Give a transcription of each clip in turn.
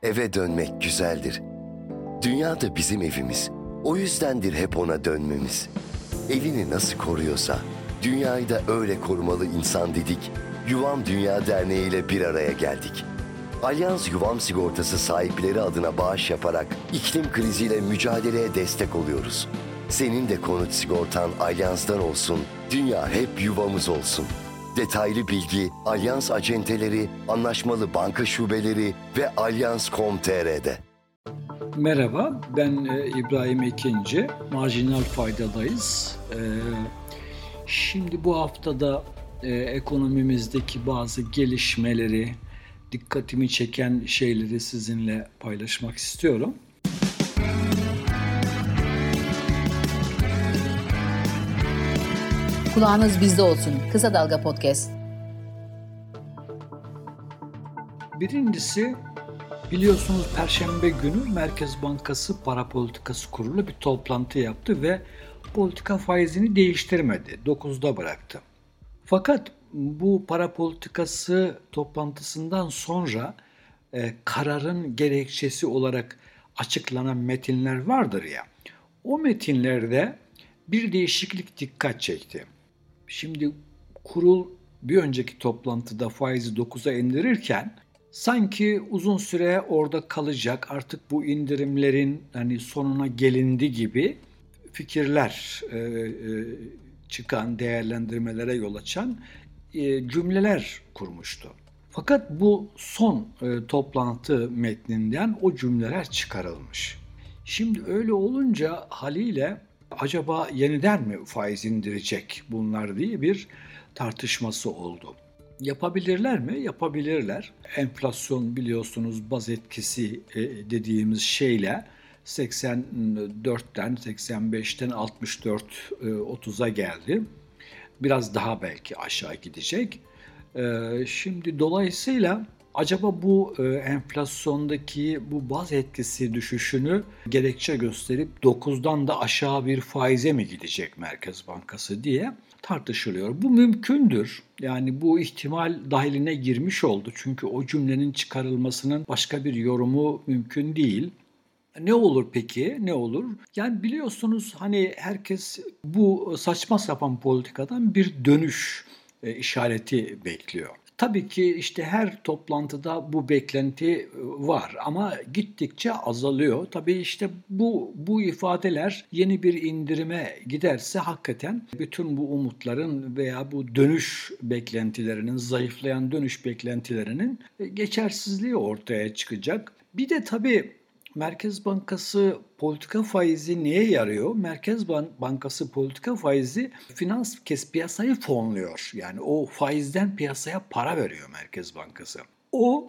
Eve dönmek güzeldir. Dünya da bizim evimiz. O yüzdendir hep ona dönmemiz. Evini nasıl koruyorsa, dünyayı da öyle korumalı insan dedik. Yuvam Dünya Derneği ile bir araya geldik. Alyans Yuvam Sigortası sahipleri adına bağış yaparak iklim kriziyle mücadeleye destek oluyoruz. Senin de konut sigortan Alyans'tan olsun, dünya hep yuvamız olsun. Detaylı bilgi Alyans acenteleri, anlaşmalı banka şubeleri ve alyans.com.tr'de. Merhaba, ben İbrahim Ekinci. Marjinal Fayda'dayız. Şimdi bu haftada ekonomimizdeki bazı gelişmeleri, dikkatimi çeken şeyleri sizinle paylaşmak istiyorum. Kulağınız bizde olsun. Kısa Dalga Podcast. Birincisi, biliyorsunuz Perşembe günü Merkez Bankası Para Politikası Kurulu bir toplantı yaptı ve politika faizini değiştirmedi. 9'da bıraktı. Fakat bu para politikası toplantısından sonra kararın gerekçesi olarak açıklanan metinler vardır ya. O metinlerde bir değişiklik dikkat çekti. Şimdi kurul bir önceki toplantıda faizi 9'a indirirken sanki uzun süre orada kalacak, artık bu indirimlerin sonuna gelindi gibi fikirler çıkan, değerlendirmelere yol açan cümleler kurmuştu. Fakat bu son toplantı metninden o cümleler çıkarılmış. Şimdi öyle olunca haliyle acaba yeniden mi faiz indirecek bunlar diye bir tartışması oldu. Yapabilirler mi? Yapabilirler. Enflasyon biliyorsunuz baz etkisi dediğimiz şeyle 84'ten 85'ten 64 30'a geldi. Biraz daha belki aşağı gidecek. Şimdi dolayısıyla acaba bu enflasyondaki bu baz etkisi düşüşünü gerekçe gösterip 9'dan da aşağı bir faize mi gidecek Merkez Bankası diye tartışılıyor. Bu mümkündür. Yani bu ihtimal dahiline girmiş oldu. Çünkü o cümlenin çıkarılmasının başka bir yorumu mümkün değil. Ne olur peki? Ne olur? Yani biliyorsunuz herkes bu saçma sapan politikadan bir dönüş işareti bekliyor. Tabii ki her toplantıda bu beklenti var ama gittikçe azalıyor. Tabii bu ifadeler yeni bir indirime giderse hakikaten bütün bu umutların veya bu dönüş beklentilerinin, zayıflayan dönüş beklentilerinin geçersizliği ortaya çıkacak. Bir de tabii Merkez Bankası politika faizi neye yarıyor? Merkez Bankası politika faizi piyasayı fonluyor. Yani o faizden piyasaya para veriyor Merkez Bankası. O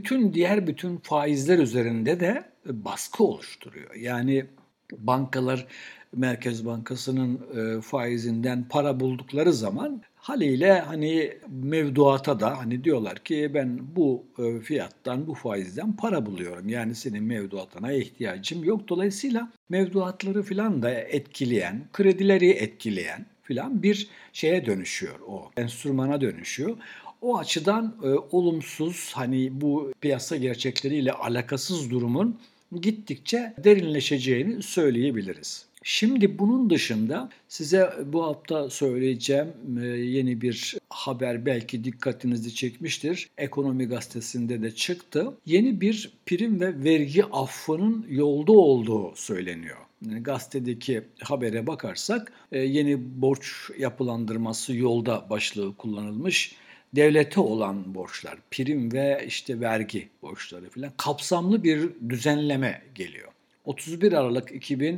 bütün faizler üzerinde de baskı oluşturuyor. Yani bankalar Merkez Bankası'nın faizinden para buldukları zaman haliyle mevduata da diyorlar ki ben bu fiyattan, bu faizden para buluyorum. Yani senin mevduatına ihtiyacım yok. Dolayısıyla mevduatları filan da etkileyen, kredileri etkileyen filan bir şeye dönüşüyor o. Enstrümana dönüşüyor. O açıdan olumsuz bu piyasa gerçekleriyle alakasız durumun gittikçe derinleşeceğini söyleyebiliriz. Şimdi bunun dışında size bu hafta söyleyeceğim yeni bir haber belki dikkatinizi çekmiştir. Ekonomi Gazetesi'nde de çıktı. Yeni bir prim ve vergi affının yolda olduğu söyleniyor. Yani gazetedeki habere bakarsak yeni borç yapılandırması yolda başlığı kullanılmış. Devlete olan borçlar, prim ve vergi borçları filan kapsamlı bir düzenleme geliyor. 31 Aralık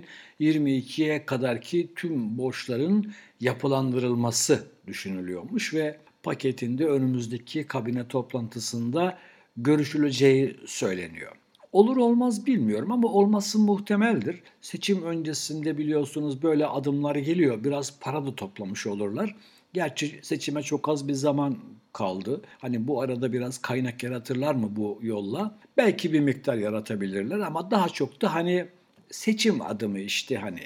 2022'ye kadarki tüm borçların yapılandırılması düşünülüyormuş ve paketinde önümüzdeki kabine toplantısında görüşüleceği söyleniyor. Olur olmaz bilmiyorum ama olması muhtemeldir. Seçim öncesinde biliyorsunuz böyle adımlar geliyor. Biraz para da toplamış olurlar. Gerçi seçime çok az bir zaman kaldı. Bu arada biraz kaynak yaratırlar mı bu yolla? Belki bir miktar yaratabilirler ama daha çok da seçim adımı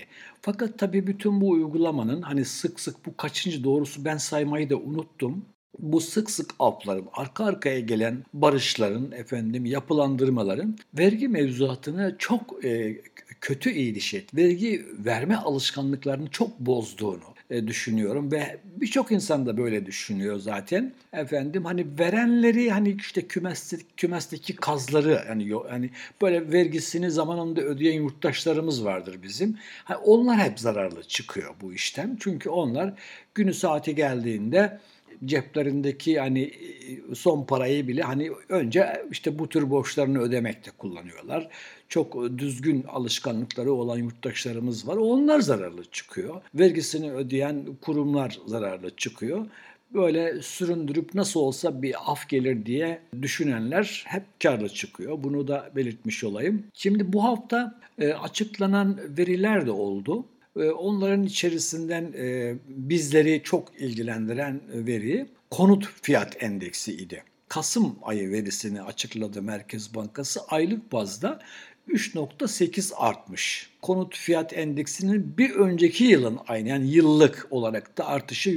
Fakat tabii bütün bu uygulamanın sık sık bu kaçıncı doğrusu ben saymayı da unuttum. bu sık sık afların, arka arkaya gelen barışların, yapılandırmaların vergi mevzuatına çok kötü vergi verme alışkanlıklarını çok bozduğunu düşünüyorum ve birçok insan da böyle düşünüyor zaten. Hani verenleri hani işte kümesteki kazları hani böyle vergisini zamanında ödeyen yurttaşlarımız vardır bizim. Hani onlar hep zararlı çıkıyor bu işten. Çünkü onlar günü saati geldiğinde ceplerindeki hani son parayı bile hani önce işte bu tür borçlarını ödemekte kullanıyorlar. Çok düzgün alışkanlıkları olan yurttaşlarımız var. Onlar zararlı çıkıyor. Vergisini ödeyen kurumlar zararlı çıkıyor. Böyle süründürüp nasıl olsa bir af gelir diye düşünenler hep kârlı çıkıyor. Bunu da belirtmiş olayım. Şimdi bu hafta açıklanan veriler de oldu. Onların içerisinden bizleri çok ilgilendiren veri konut fiyat endeksi idi. Kasım ayı verisini açıkladı Merkez Bankası. Aylık bazda 3,8 artmış. Konut fiyat endeksinin bir önceki yılın aynı yani yıllık olarak da artışı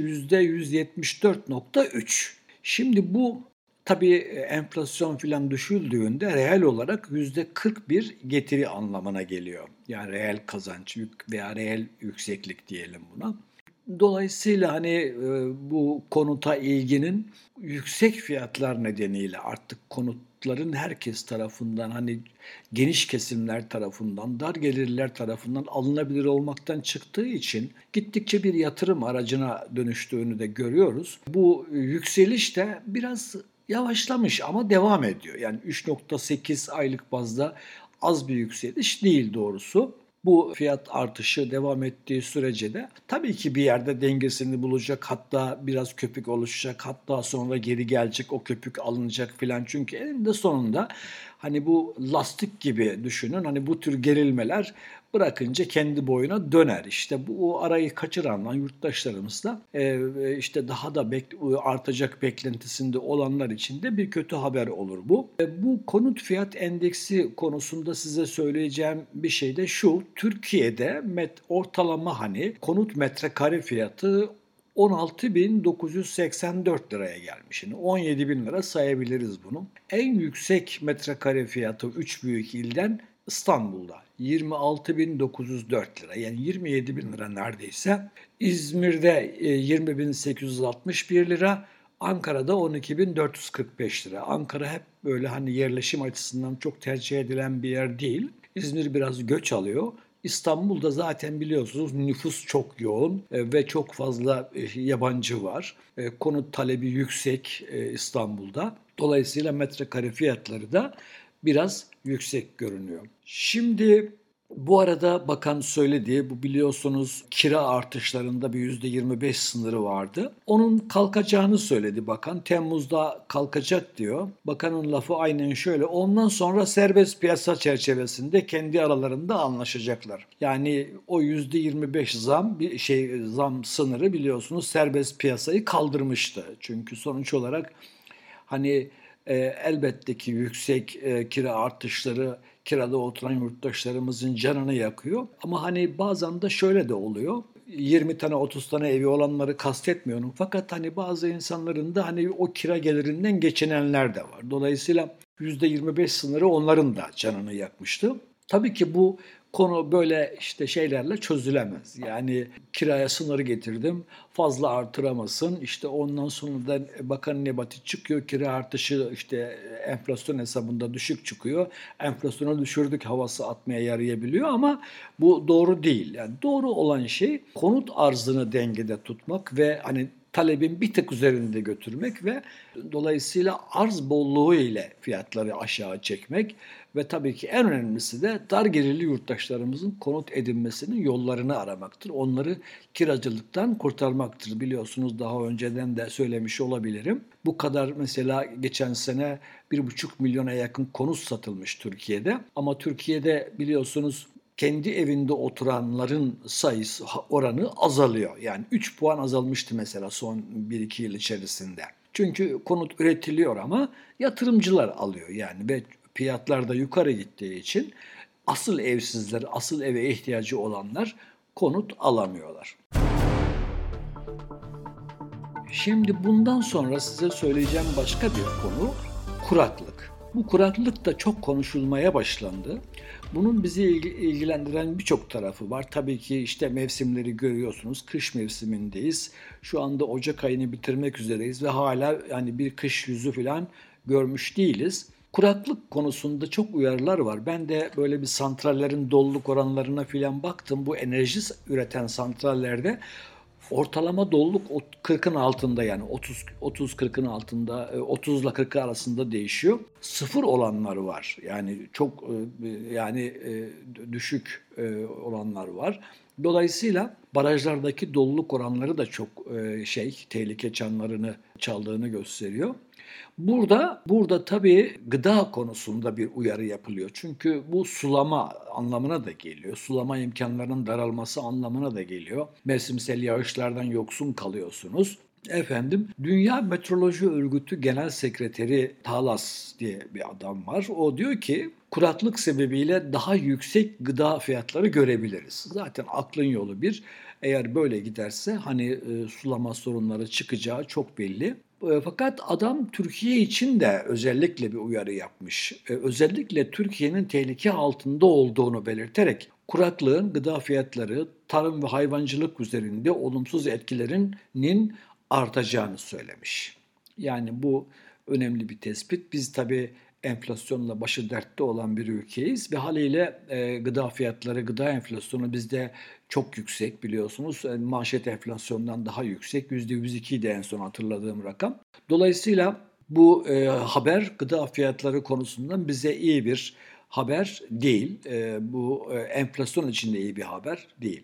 %174,3. Şimdi bu tabii enflasyon filan düşüldüğünde reel olarak %41 getiri anlamına geliyor. Yani reel kazanç veya reel yükseklik diyelim buna. Dolayısıyla hani bu konuta ilginin yüksek fiyatlar nedeniyle artık konutların herkes tarafından hani geniş kesimler tarafından, dar gelirler tarafından alınabilir olmaktan çıktığı için gittikçe bir yatırım aracına dönüştüğünü de görüyoruz. Bu yükseliş de biraz yavaşlamış ama devam ediyor. Yani 3,8 aylık bazda az bir yükseliş değil doğrusu. Bu fiyat artışı devam ettiği sürece de tabii ki bir yerde dengesini bulacak, hatta biraz köpük oluşacak, hatta sonra geri gelecek, o köpük alınacak filan. Çünkü eninde sonunda hani bu lastik gibi düşünün, hani bu tür gerilmeler bırakınca kendi boyuna döner. İşte bu arayı kaçıran yurttaşlarımız da işte daha da artacak beklentisinde olanlar için de bir kötü haber olur bu. Bu konut fiyat endeksi konusunda size söyleyeceğim bir şey de şu: Türkiye'de ortalama hani konut metrekare fiyatı 16.984 liraya gelmiş. Yani 17.000 lira sayabiliriz bunu. En yüksek metrekare fiyatı 3 büyük ilden İstanbul'da 26.904 lira, yani 27.000 lira neredeyse. İzmir'de 20.861 lira, Ankara'da 12.445 lira. Ankara hep böyle hani yerleşim açısından çok tercih edilen bir yer değil. İzmir biraz göç alıyor. İstanbul'da zaten biliyorsunuz nüfus çok yoğun ve çok fazla yabancı var. Konut talebi yüksek İstanbul'da. Dolayısıyla metrekare fiyatları da biraz yüksek görünüyor. Şimdi bu arada bakan söyledi, bu biliyorsunuz kira artışlarında bir %25 sınırı vardı. Onun kalkacağını söyledi bakan. Temmuz'da kalkacak diyor. Bakanın lafı aynen şöyle: ondan sonra serbest piyasa çerçevesinde kendi aralarında anlaşacaklar. Yani o %25 zam sınırı biliyorsunuz serbest piyasayı kaldırmıştı. Çünkü sonuç olarak hani elbette ki yüksek kira artışları kirada oturan yurttaşlarımızın canını yakıyor. Ama hani bazen de şöyle de oluyor. 20 tane 30 tane evi olanları kastetmiyorum. Fakat hani bazı insanların da hani o kira gelirinden geçinenler de var. Dolayısıyla %25 sınırı onların da canını yakmıştı. Tabii ki bu konu böyle işte şeylerle çözülemez. Yani kiraya sınırı getirdim, fazla artıramasın. İşte ondan sonra da bakan nebati çıkıyor, kira artışı işte enflasyon hesabında düşük çıkıyor. Enflasyonu düşürdük havası atmaya yarayabiliyor ama bu doğru değil. Yani doğru olan şey konut arzını dengede tutmak ve hani talebin bir tık üzerinde götürmek ve dolayısıyla arz bolluğu ile fiyatları aşağı çekmek ve tabii ki en önemlisi de dar gelirli yurttaşlarımızın konut edinmesinin yollarını aramaktır. Onları kiracılıktan kurtarmaktır. Biliyorsunuz daha önceden de söylemiş olabilirim. Bu kadar mesela geçen sene 1,5 milyona yakın konut satılmış Türkiye'de. Ama Türkiye'de biliyorsunuz kendi evinde oturanların sayısı, oranı azalıyor. Yani 3 puan azalmıştı mesela son 1-2 yıl içerisinde. Çünkü konut üretiliyor ama yatırımcılar alıyor yani ve fiyatlar da yukarı gittiği için asıl evsizler, asıl eve ihtiyacı olanlar konut alamıyorlar. Şimdi bundan sonra size söyleyeceğim başka bir konu kuraklık. Bu kuraklık da çok konuşulmaya başlandı. Bunun bizi ilgilendiren birçok tarafı var. Tabii ki işte mevsimleri görüyorsunuz. Kış mevsimindeyiz. Şu anda Ocak ayını bitirmek üzereyiz ve hala yani bir kış yüzü falan görmüş değiliz. Kuraklık konusunda çok uyarılar var. Ben de böyle bir santrallerin doluluk oranlarına falan baktım. Bu enerji üreten santrallerde ortalama doluluk 40'ın altında, yani 30-40'ın altında, 30 ile 40 arasında değişiyor. Sıfır olanlar var. Yani çok düşük olanlar var. Dolayısıyla barajlardaki doluluk oranları da çok tehlike çanlarını çaldığını gösteriyor. Burada tabii gıda konusunda bir uyarı yapılıyor. Çünkü bu sulama anlamına da geliyor. Sulama imkanlarının daralması anlamına da geliyor. Mevsimsel yağışlardan yoksun kalıyorsunuz. Dünya Meteoroloji Örgütü Genel Sekreteri Talas diye bir adam var. O diyor ki kuraklık sebebiyle daha yüksek gıda fiyatları görebiliriz. Zaten aklın yolu bir. Eğer böyle giderse sulama sorunları çıkacağı çok belli. Fakat adam Türkiye için de özellikle bir uyarı yapmış. Özellikle Türkiye'nin tehlike altında olduğunu belirterek kuraklığın gıda fiyatları, tarım ve hayvancılık üzerinde olumsuz etkilerinin artacağını söylemiş. Yani bu önemli bir tespit. Biz tabii enflasyonla başı dertte olan bir ülkeyiz ve haliyle gıda fiyatları, gıda enflasyonu bizde çok yüksek biliyorsunuz. Manşet enflasyondan daha yüksek. %102 idi en son hatırladığım rakam. Dolayısıyla bu haber gıda fiyatları konusundan bize iyi bir haber değil. Bu enflasyon için de iyi bir haber değil.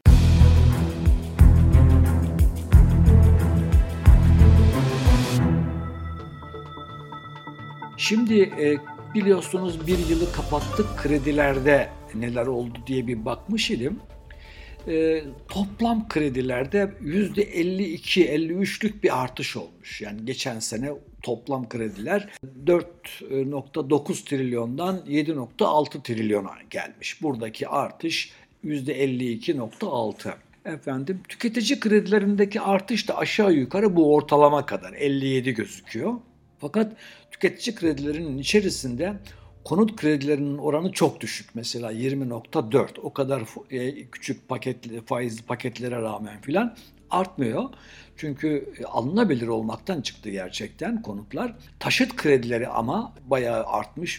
Şimdi biliyorsunuz bir yılı kapattık, kredilerde neler oldu diye bir bakmış idim. Toplam kredilerde %52-53'lük bir artış olmuş. Yani geçen sene toplam krediler 4,9 trilyondan 7,6 trilyona gelmiş. Buradaki artış %52,6. Tüketici kredilerindeki artış da aşağı yukarı bu ortalama kadar 57 gözüküyor. Fakat tüketici kredilerinin içerisinde konut kredilerinin oranı çok düşük. Mesela 20,4. O kadar küçük faizli paketlere rağmen filan artmıyor. Çünkü alınabilir olmaktan çıktı gerçekten konutlar. Taşıt kredileri ama bayağı artmış.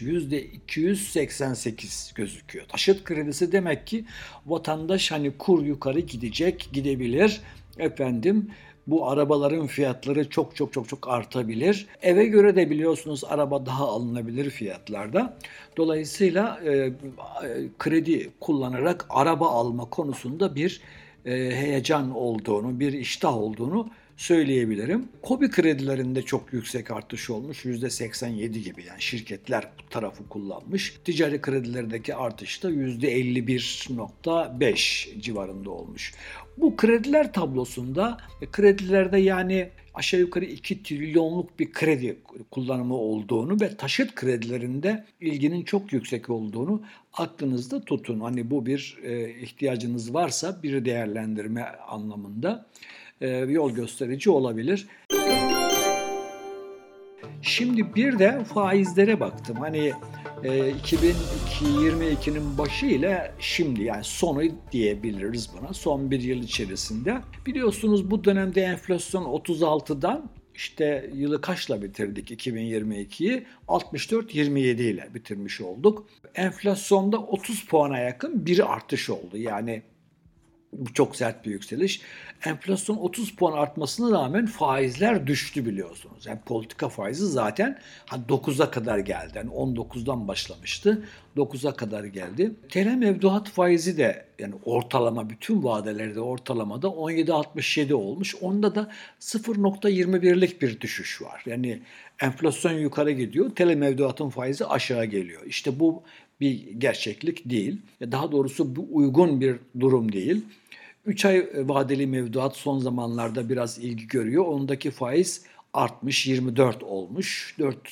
%288 gözüküyor. Taşıt kredisi demek ki vatandaş kur yukarı gidebilir. Bu arabaların fiyatları çok artabilir. Eve göre de biliyorsunuz araba daha alınabilir fiyatlarda. Dolayısıyla kredi kullanarak araba alma konusunda bir heyecan olduğunu, bir iştah olduğunu söyleyebilirim. KOBİ kredilerinde çok yüksek artış olmuş. %87 gibi, yani şirketler bu tarafı kullanmış. Ticari kredilerdeki artış da %51,5 civarında olmuş. Bu krediler tablosunda kredilerde yani aşağı yukarı 2 trilyonluk bir kredi kullanımı olduğunu ve taşıt kredilerinde ilginin çok yüksek olduğunu aklınızda tutun. Bu bir ihtiyacınız varsa bir değerlendirme anlamında yol gösterici olabilir. Şimdi bir de faizlere baktım. 2022'nin başı ile şimdi, yani sonu diyebiliriz buna. Son bir yıl içerisinde. Biliyorsunuz bu dönemde enflasyon 36'dan yılı kaçla bitirdik 2022'yi? 64-27 ile bitirmiş olduk. Enflasyonda 30 puana yakın bir artış oldu. Yani bu çok sert bir yükseliş. Enflasyon 30 puan artmasına rağmen faizler düştü biliyorsunuz. Yani politika faizi zaten 9'a kadar geldi. Yani 19'dan başlamıştı. 9'a kadar geldi. TL mevduat faizi de yani ortalama bütün vadelerde ortalamada 17,67 olmuş. Onda da 0,21'lik bir düşüş var. Yani enflasyon yukarı gidiyor. TL mevduatın faizi aşağı geliyor. Bu bir gerçeklik değil. Daha doğrusu bu uygun bir durum değil. 3 ay vadeli mevduat son zamanlarda biraz ilgi görüyor. Ondaki faiz artmış, 24 olmuş.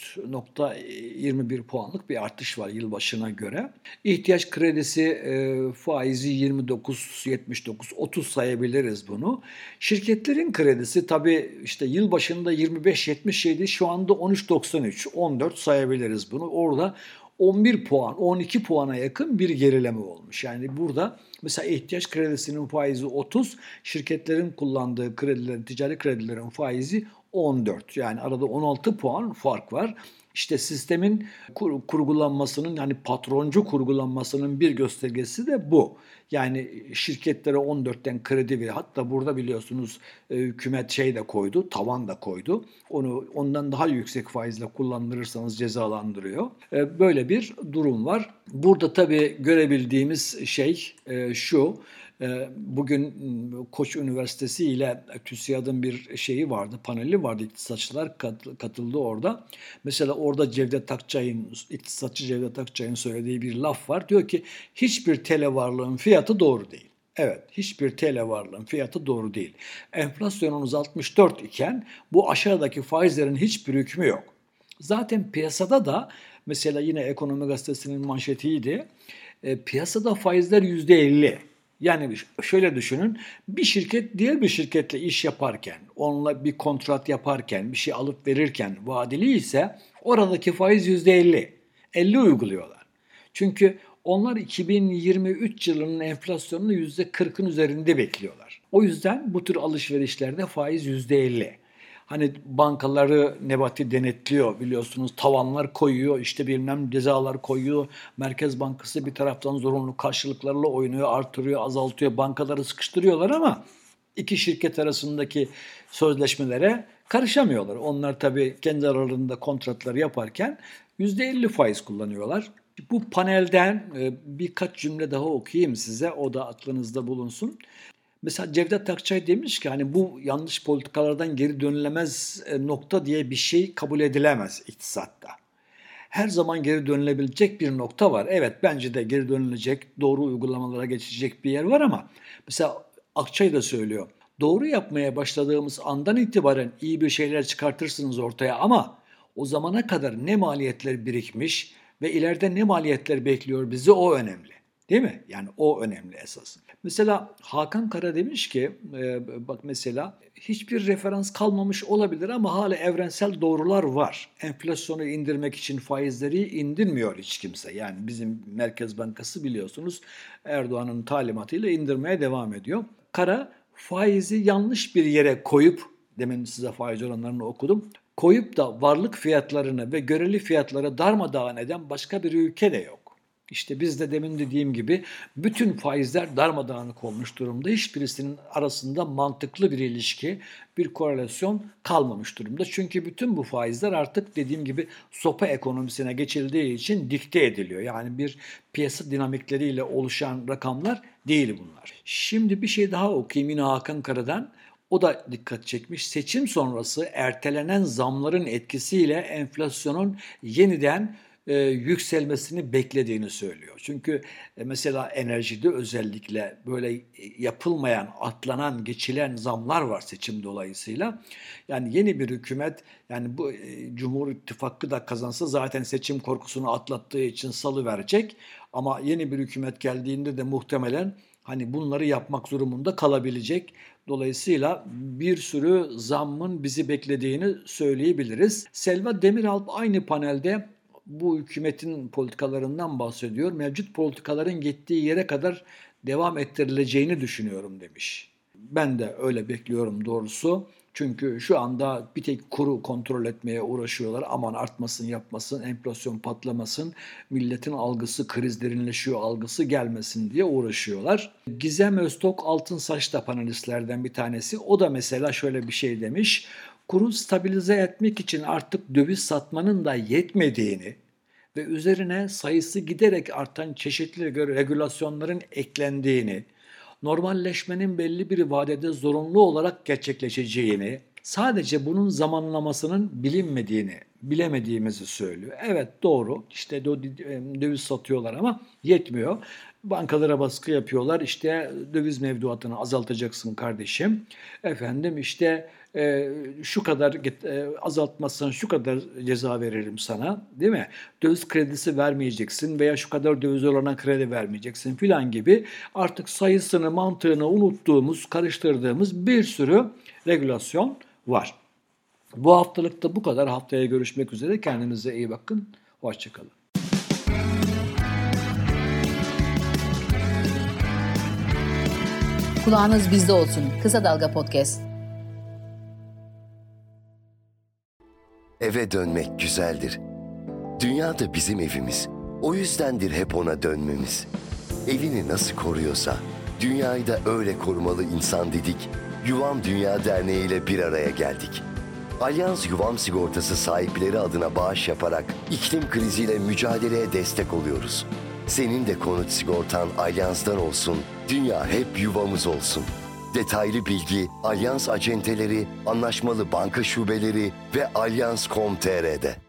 4,21 puanlık bir artış var yılbaşına göre. İhtiyaç kredisi faizi 29, 79, 30 sayabiliriz bunu. Şirketlerin kredisi tabii işte yılbaşında 25,77, şu anda 13,93, 14 sayabiliriz bunu. Orada 11 puan, 12 puana yakın bir gerileme olmuş. Yani burada mesela ihtiyaç kredisinin faizi 30, şirketlerin kullandığı kredilerin, ticari kredilerin faizi 14. Yani arada 16 puan fark var. İşte sistemin kurgulanmasının, yani patroncu kurgulanmasının bir göstergesi de bu. Yani şirketlere 14'ten kredi veriyor. Hatta burada biliyorsunuz hükümet şey de koydu, tavan da koydu. Ondan daha yüksek faizle kullandırırsanız cezalandırıyor. Böyle bir durum var. Burada tabii görebildiğimiz şey şu. Bugün Koç Üniversitesi ile TÜSİAD'ın bir şeyi vardı, paneli vardı. İktisatçılar katıldı orada. Mesela orada iktisatçı Cevdet Akçay'ın söylediği bir laf var. Diyor ki hiçbir TL varlığın fiyatı doğru değil. Evet, hiçbir TL varlığın fiyatı doğru değil. Enflasyonunuz 64 iken bu aşağıdaki faizlerin hiçbir hükmü yok. Zaten piyasada da mesela yine Ekonomi Gazetesi'nin manşetiydi. Piyasada faizler %50. Yani şöyle düşünün, bir şirket diğer bir şirketle iş yaparken, onunla bir kontrat yaparken, bir şey alıp verirken vadeli ise oradaki faiz %50. 50 uyguluyorlar. Çünkü onlar 2023 yılının enflasyonunu %40'ın üzerinde bekliyorlar. O yüzden bu tür alışverişlerde faiz %50. Hani bankaları Nebati denetliyor biliyorsunuz, tavanlar koyuyor, işte bilmem cezalar koyuyor. Merkez Bankası bir taraftan zorunlu karşılıklarla oynuyor, artırıyor, azaltıyor, bankaları sıkıştırıyorlar ama iki şirket arasındaki sözleşmelere karışamıyorlar. Onlar tabii kendi aralarında kontratları yaparken %50 faiz kullanıyorlar. Bu panelden birkaç cümle daha okuyayım size, o da aklınızda bulunsun. Mesela Cevdet Akçay demiş ki hani bu yanlış politikalardan geri dönülemez nokta diye bir şey kabul edilemez iktisatta. Her zaman geri dönülebilecek bir nokta var. Evet, bence de geri dönülecek, doğru uygulamalara geçecek bir yer var ama mesela Akçay da söylüyor. Doğru yapmaya başladığımız andan itibaren iyi bir şeyler çıkartırsınız ortaya ama o zamana kadar ne maliyetler birikmiş ve ileride ne maliyetler bekliyor bizi, o önemli. Değil mi? Yani o önemli esas. Mesela Hakan Kara demiş ki, bak mesela hiçbir referans kalmamış olabilir ama hala evrensel doğrular var. Enflasyonu indirmek için faizleri indirmiyor hiç kimse. Yani bizim Merkez Bankası biliyorsunuz Erdoğan'ın talimatıyla indirmeye devam ediyor. Kara faizi yanlış bir yere koyup, demin size faiz oranlarını okudum, koyup da varlık fiyatlarını ve göreli fiyatları darmadağın eden başka bir ülke de yok. İşte biz de demin dediğim gibi bütün faizler darmadağınık olmuş durumda. Hiçbirisinin arasında mantıklı bir ilişki, bir korelasyon kalmamış durumda. Çünkü bütün bu faizler artık dediğim gibi sopa ekonomisine geçildiği için dikte ediliyor. Yani bir piyasa dinamikleriyle oluşan rakamlar değil bunlar. Şimdi bir şey daha okuyayım yine Hakan Kara'dan. O da dikkat çekmiş. Seçim sonrası ertelenen zamların etkisiyle enflasyonun yeniden yükselmesini beklediğini söylüyor. Çünkü mesela enerjide özellikle böyle yapılmayan, atlanan, geçilen zamlar var seçim dolayısıyla. Yani yeni bir hükümet, yani bu Cumhur İttifakı da kazansa zaten seçim korkusunu atlattığı için salıverecek. Ama yeni bir hükümet geldiğinde de muhtemelen hani bunları yapmak durumunda kalabilecek. Dolayısıyla bir sürü zammın bizi beklediğini söyleyebiliriz. Selva Demiralp aynı panelde bu hükümetin politikalarından bahsediyor. Mevcut politikaların gittiği yere kadar devam ettirileceğini düşünüyorum demiş. Ben de öyle bekliyorum doğrusu. Çünkü şu anda bir tek kuru kontrol etmeye uğraşıyorlar. Aman artmasın, yapmasın, enflasyon patlamasın, milletin algısı, kriz derinleşiyor algısı gelmesin diye uğraşıyorlar. Gizem Öztok Altınsaç da panelistlerden bir tanesi. O da mesela şöyle bir şey demiş. Kuru stabilize etmek için artık döviz satmanın da yetmediğini ve üzerine sayısı giderek artan çeşitli regülasyonların eklendiğini, normalleşmenin belli bir vadede zorunlu olarak gerçekleşeceğini, sadece bunun zamanlamasının bilemediğimizi söylüyor. Evet, doğru. İşte döviz satıyorlar ama yetmiyor. Bankalara baskı yapıyorlar. İşte döviz mevduatını azaltacaksın kardeşim. Efendim işte şu kadar azaltmazsan şu kadar ceza veririm sana, değil mi? Döviz kredisi vermeyeceksin veya şu kadar döviz olana kredi vermeyeceksin filan gibi artık sayısını, mantığını unuttuğumuz, karıştırdığımız bir sürü regülasyon var. Bu haftalıkta bu kadar. Haftaya görüşmek üzere. Kendinize iyi bakın. Hoşça kalın. Kulağınız bizde olsun. Kısa Dalga Podcast. Eve dönmek güzeldir. Dünya da bizim evimiz. O yüzdendir hep ona dönmemiz. Evini nasıl koruyorsa, dünyayı da öyle korumalı insan dedik. Yuvam Dünya Derneği ile bir araya geldik. Alyans Yuvam Sigortası sahipleri adına bağış yaparak iklim kriziyle mücadeleye destek oluyoruz. Senin de konut sigortan Alyans'tan olsun, dünya hep yuvamız olsun. Detaylı bilgi Alyans acenteleri, anlaşmalı banka şubeleri ve alyans.com.tr'de.